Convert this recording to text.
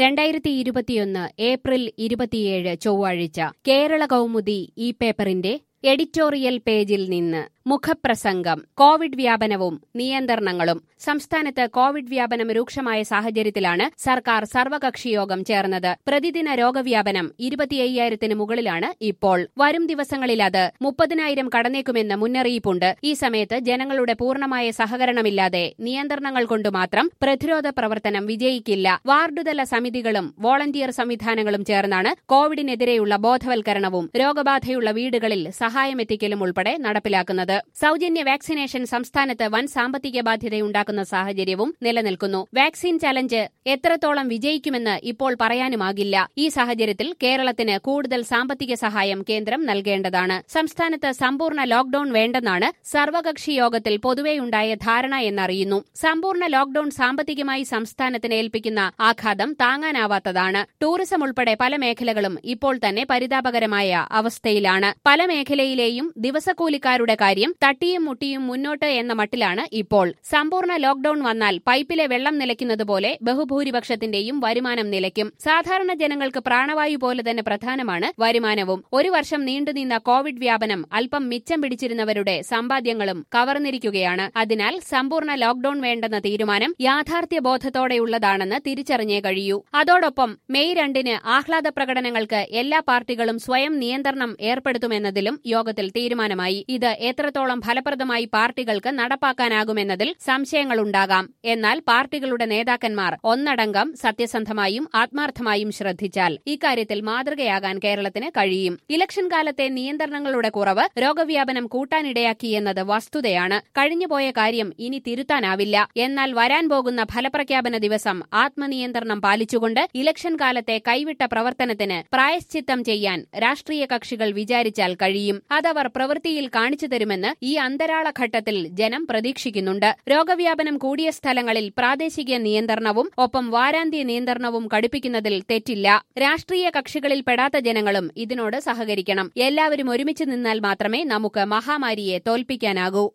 2021 April 27 ചൊവ്വാഴ്ച കേരള കൗമുദി ഈ പേപ്പറിന്റെ എഡിറ്റോറിയൽ പേജിൽ നിന്ന് മുഖപ്രസംഗം. കോവിഡ് വ്യാപനവും നിയന്ത്രണങ്ങളും. സംസ്ഥാനത്ത് കോവിഡ് വ്യാപനം രൂക്ഷമായ സാഹചര്യത്തിലാണ് സർക്കാർ സർവകക്ഷിയോഗം ചേർന്നത്. പ്രതിദിന രോഗവ്യാപനം 25,000-ന് മുകളിലാണ് ഇപ്പോൾ. വരും ദിവസങ്ങളിൽ അത് 30,000 കടന്നേക്കുമെന്ന് മുന്നറിയിപ്പുണ്ട്. ഈ സമയത്ത് ജനങ്ങളുടെ പൂർണ്ണമായ സഹകരണമില്ലാതെ നിയന്ത്രണങ്ങൾ കൊണ്ട് മാത്രം പ്രതിരോധ പ്രവർത്തനം വിജയിക്കില്ല. വാർഡുതല സമിതികളും വോളണ്ടിയർ സംവിധാനങ്ങളും ചേർന്നാണ് കോവിഡിനെതിരെയുള്ള ബോധവൽക്കരണവും രോഗബാധയുള്ള വീടുകളിൽ സഹായമെത്തിക്കലും ഉൾപ്പെടെ നടപ്പിലാക്കുന്നത്. സൌജന്യ വാക്സിനേഷൻ സംസ്ഥാനത്ത് വൻ സാമ്പത്തിക ബാധ്യതയുണ്ടാക്കുന്ന സാഹചര്യവും നിലനിൽക്കുന്നു. വാക്സിൻ ചലഞ്ച് എത്രത്തോളം വിജയിക്കുമെന്ന് ഇപ്പോൾ പറയാനുമാകില്ല. ഈ സാഹചര്യത്തിൽ കേരളത്തിന് കൂടുതൽ സാമ്പത്തിക സഹായം കേന്ദ്രം നൽകേണ്ടതാണ്. സംസ്ഥാനത്ത് സമ്പൂർണ്ണ ലോക്ഡൌൺ വേണ്ടെന്നാണ് സർവകക്ഷി യോഗത്തിൽ പൊതുവെയുണ്ടായ ധാരണ എന്നറിയുന്നു. സമ്പൂർണ്ണ ലോക്ഡൌൺ സാമ്പത്തികമായി സംസ്ഥാനത്തിന് ഏൽപ്പിക്കുന്ന ആഘാതം താങ്ങാനാവാത്തതാണ്. ടൂറിസം ഉൾപ്പെടെ പല മേഖലകളും ഇപ്പോൾ തന്നെ പരിതാപകരമായ അവസ്ഥയിലാണ്. പല മേഖലയിലെയും ദിവസക്കൂലിക്കാരുടെ കാര്യം തട്ടിയും മുട്ടിയും മുന്നോട്ട് എന്ന മട്ടിലാണ് ഇപ്പോൾ. സമ്പൂർണ്ണ ലോക്ഡൌൺ വന്നാൽ പൈപ്പിലെ വെള്ളം നിലയ്ക്കുന്നതുപോലെ ബഹുഭൂരിപക്ഷത്തിന്റെയും വരുമാനം നിലയ്ക്കും. സാധാരണ ജനങ്ങൾക്ക് പ്രാണവായു പോലെ തന്നെ പ്രധാനമാണ് വരുമാനവും. ഒരു വർഷം നീണ്ടുനിന്ന കോവിഡ് വ്യാപനം അല്പം മിച്ചം പിടിച്ചിരുന്നവരുടെ സമ്പാദ്യങ്ങളും കവർന്നിരിക്കുകയാണ്. അതിനാൽ സമ്പൂർണ്ണ ലോക്ഡൌൺ വേണ്ടെന്ന തീരുമാനം യാഥാർത്ഥ്യബോധത്തോടെയുള്ളതാണെന്ന് തിരിച്ചറിഞ്ഞേ കഴിയൂ. അതോടൊപ്പം മെയ് 2-ന് ആഹ്ലാദ പ്രകടനങ്ങൾക്ക് എല്ലാ പാർട്ടികളും സ്വയം നിയന്ത്രണം ഏർപ്പെടുത്തുമെന്നതിലും യോഗത്തിൽ തീരുമാനമായി. ഇത് എത്രത്തോളം ഫലപ്രദമായി പാർട്ടികൾക്ക് നടപ്പാക്കാനാകുമെന്നതിൽ സംശയങ്ങളുണ്ടാകാം. എന്നാൽ പാർട്ടികളുടെ നേതാക്കന്മാർ ഒന്നടങ്കം സത്യസന്ധമായും ആത്മാർത്ഥമായും ശ്രദ്ധിച്ചാൽ ഇക്കാര്യത്തിൽ മാതൃകയാകാൻ കേരളത്തിന് കഴിയും. ഇലക്ഷൻ കാലത്തെ നിയന്ത്രണങ്ങളുടെ കുറവ് രോഗവ്യാപനം കൂട്ടാനിടയാക്കിയെന്നത് വസ്തുതയാണ്. കഴിഞ്ഞുപോയ കാര്യം ഇനി തിരുത്താനാവില്ല. എന്നാൽ വരാൻ പോകുന്ന ഫലപ്രഖ്യാപന ദിവസം ആത്മനിയന്ത്രണം പാലിച്ചുകൊണ്ട് ഇലക്ഷൻ കാലത്തെ കൈവിട്ട പ്രവർത്തനത്തിന് പ്രായശ്ചിത്തം ചെയ്യാൻ രാഷ്ട്രീയ കക്ഷികൾ വിചാരിച്ചാൽ കഴിയും. അതവർ പ്രവൃത്തിയിൽ കാണിച്ചു തരുമെന്ന് ഈ അന്തരാള ഘട്ടത്തിൽ ജനം പ്രതീക്ഷിക്കുന്നുണ്ട്. രോഗവ്യാപനം കൂടിയ സ്ഥലങ്ങളിൽ പ്രാദേശിക നിയന്ത്രണവും ഒപ്പം വാരാന്ത്യ നിയന്ത്രണവും കടുപ്പിക്കുന്നതിൽ തെറ്റില്ല. രാഷ്ട്രീയ കക്ഷികളിൽ പെടാത്ത ജനങ്ങളും ഇതിനോട് സഹകരിക്കണം. എല്ലാവരും ഒരുമിച്ച് നിന്നാൽ മാത്രമേ നമുക്ക് മഹാമാരിയെ തോൽപ്പിക്കാനാകൂ.